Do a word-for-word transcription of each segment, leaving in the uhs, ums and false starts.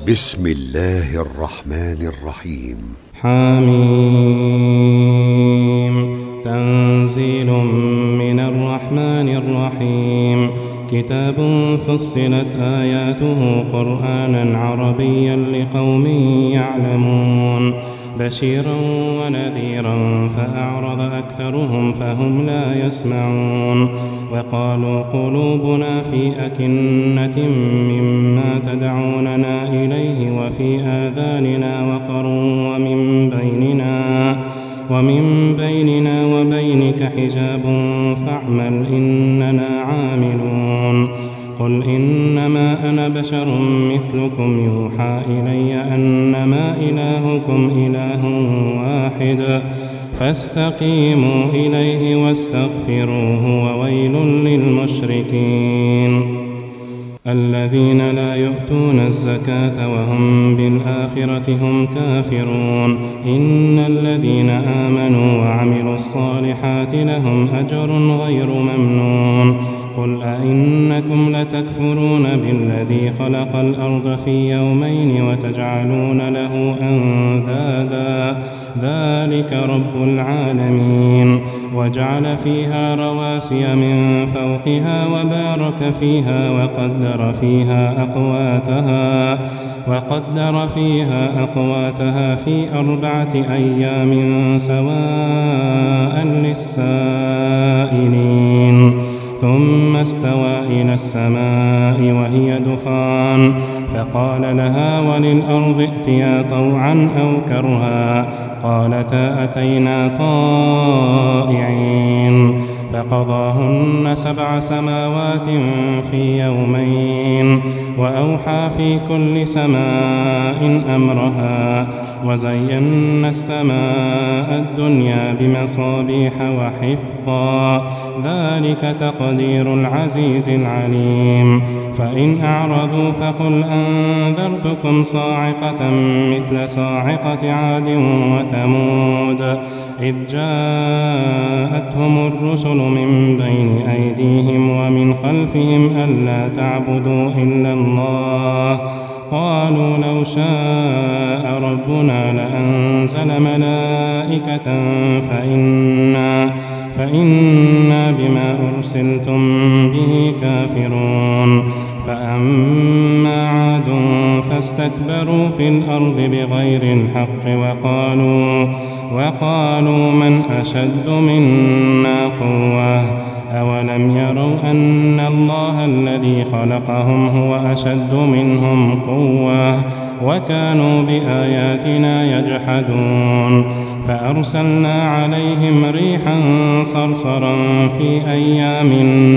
بسم الله الرحمن الرحيم. حميم. تنزيل من الرحمن الرحيم. كتاب فصلت آياته قرآنا عربيا لقوم يعلمون، بشيرا ونذيرا فأعرض أكثرهم فهم لا يسمعون. وقالوا قلوبنا في أكنة مما تدعوننا إليه وفي آذاننا وقر ومن بيننا ومن بيننا وبينك حجاب فاعمل إننا عاملون. قل إنما أنا بشر مثلكم يوحى إلي أنما إلهكم إله واحد فاستقيموا إليه واستغفروه وويل للمشركين الذين لا يؤتون الزكاة وهم بالآخرة هم كافرون. إن الذين آمنوا وعملوا الصالحات لهم أجر غير ممنون. قل أئنكم لتكفرون بالذي خلق الأرض في يومين وتجعلون له أندادا ذلك رب العالمين. وجعل فيها رواسي من فوقها وبارك فيها وقدر فيها أقواتها وقدر فيها أقواتها في أربعة أيام سواء للسائلين. ثم استوى إلى السماء وهي دخان فقال لها وللأرض ائتيا طوعا أو كرها قالتا أتينا طائعين. فقضاهن سبع سماوات في يومين وأوحى في كل سماء أمرها وزينا السماء الدنيا بمصابيح وحفظا ذلك تقدير العزيز العليم. فإن أعرضوا فقل أنذرتكم صاعقة مثل صاعقة عاد وثمود إذ جاءتهم الرسل من بين أيديهم ومن خلفهم ألا تعبدوا إلا الله قالوا لو شاء ربنا لأنزل ملائكة فإنا, فإنا بما أرسلتم به كافرون. فأما عاد فاستكبروا في الأرض بغير الحق وقالوا, وقالوا من أشد منا قوة أولم يروا أن الله الذي خلقهم هو أشد منهم قوة وكانوا بآياتنا يجحدون. فأرسلنا عليهم ريحا صرصرا في أيام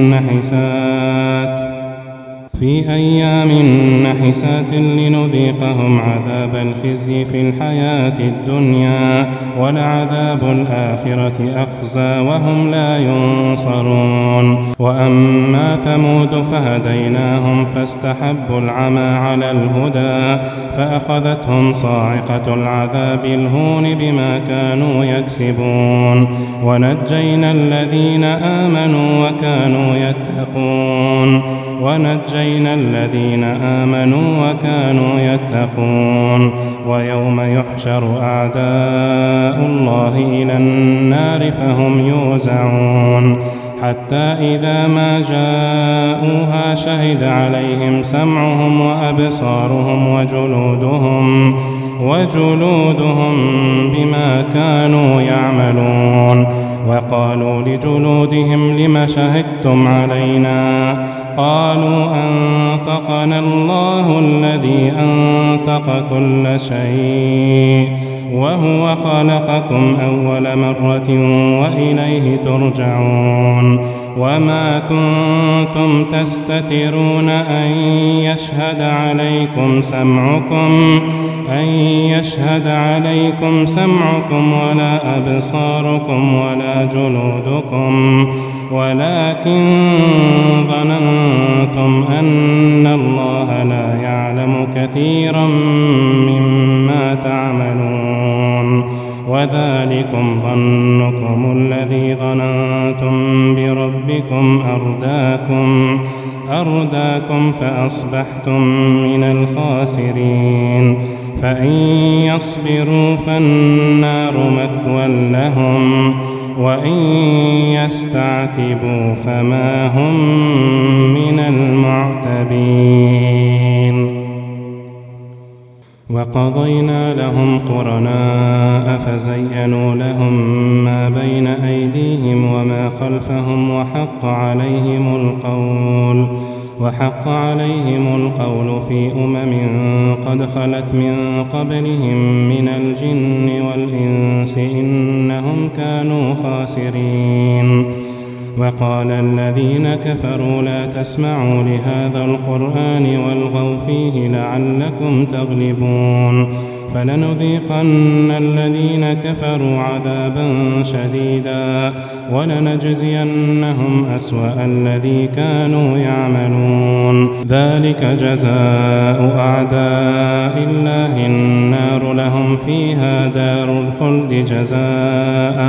نحسات في أيام نحسات لنذيقهم عذاب الخزي في الحياة الدنيا ولعذاب الآخرة أخزى وهم لا ينصرون. وأما ثمود فهديناهم فاستحبوا العمى على الهدى فأخذتهم صاعقة العذاب الهون بما كانوا يكسبون. ونجينا الذين آمنوا وكانوا يتقون ونجينا الذين آمنوا وكانوا يتقون. ويوم يحشر أعداء الله إلى النار فهم يوزعون حتى إذا ما جاءوها شهد عليهم سمعهم وأبصارهم وجلودهم وجلودهم بما كانوا يعملون. وقالوا لجلودهم لم شهدتم علينا قالوا أنطقنا الله الذي أنطق كل شيء وهو خلقكم أول مرة وإليه ترجعون. وما كنتم تستترون أن يشهد عليكم سمعكم أن يشهد عليكم سمعكم ولا أبصاركم ولا جلودكم ولكن ظننتم أن الله لا يعلم كثيرا مما تعملون. وذلكم ظنكم الذي ظننتم بربكم أرداكم أرداكم فأصبحتم من الخاسرين فإن يصبروا فالنار مثوى لهم وإن يستعتبوا فما هم من المعتبين وقضينا لهم قرناء فزينوا لهم ما بين أيديهم وما خلفهم وحق عليهم القول وحق عليهم القول في أمم قد خلت من قبلهم من الجن والإنس إنهم كانوا خاسرين وقال الذين كفروا لا تسمعوا لهذا القرآن والغوا فيه لعلكم تغلبون فلنذيقن الذين كفروا عذابا شديدا ولنجزينهم أسوأ الذي كانوا يعملون ذلك جزاء أعداء الله النار لهم فيها دار الخلد جزاء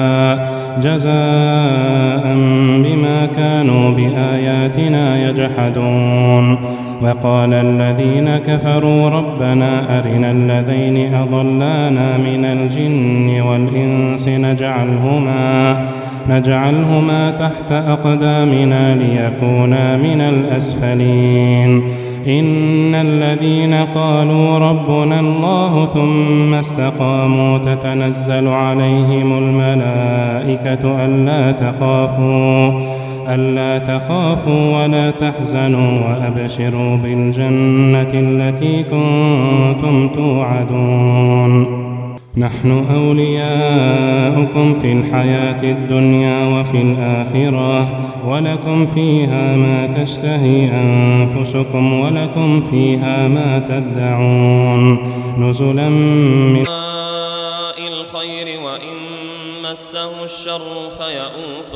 جزاء بما كانوا بآياتنا يجحدون وقال الذين كفروا ربنا أرنا الذين أضلانا من الجن والإنس نجعلهما نجعلهما تحت أقدامنا ليكونا من الأسفلين إن الذين قالوا ربنا الله ثم استقاموا تتنزل عليهم الملائكة ألا تخافوا ألا تخافوا ولا تحزنوا وأبشروا بالجنة التي كنتم توعدون نحن أولياؤكم في الحياة الدنيا وفي الآخرة ولكم فيها ما تشتهي أنفسكم ولكم فيها ما تدعون نزلا من الخير وإن مسه الشر فيئوس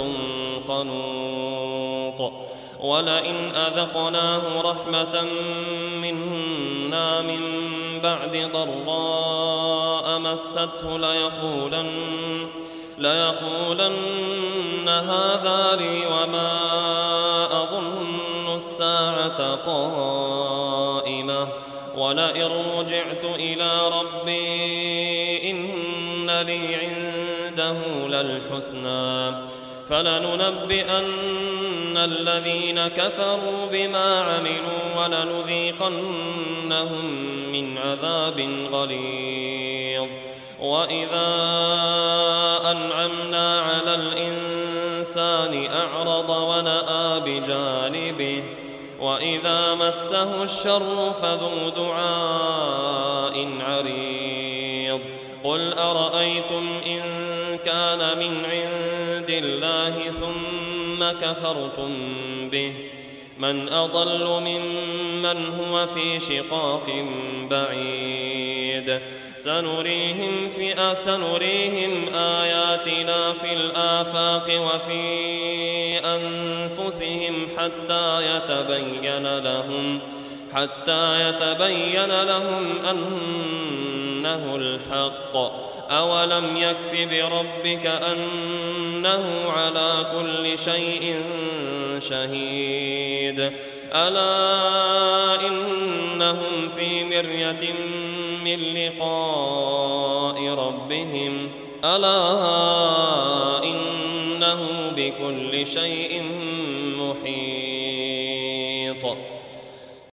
قنوط ولئن أذقناه رحمة منا من بعد ضراء مسته ليقولن, ليقولن هذا لي وما أظن الساعة قائمة ولئن رجعت إلى ربي إن لي عنده للحسنى فلننبئن الذين كفروا بما عملوا ولنذيقنهم من عذاب غليظ وإذا أنعمنا على الإنسان أعرض ونأى بجانبه وإذا مسه الشر فذو دعاء عريض قل أرأيتم إن كان من عند الله ثم كفرتم به من أضل ممن هو في شقاق بعيد سنريهم في سنريهم آياتنا في الآفاق وفي أنفسهم حتى يتبين لهم حتى يتبين لهم أنه الحق أولم يكف بربك أنه على كل شيء شهيد ألا إنهم في مرية من لقاء ربهم ألا إنه بكل شيء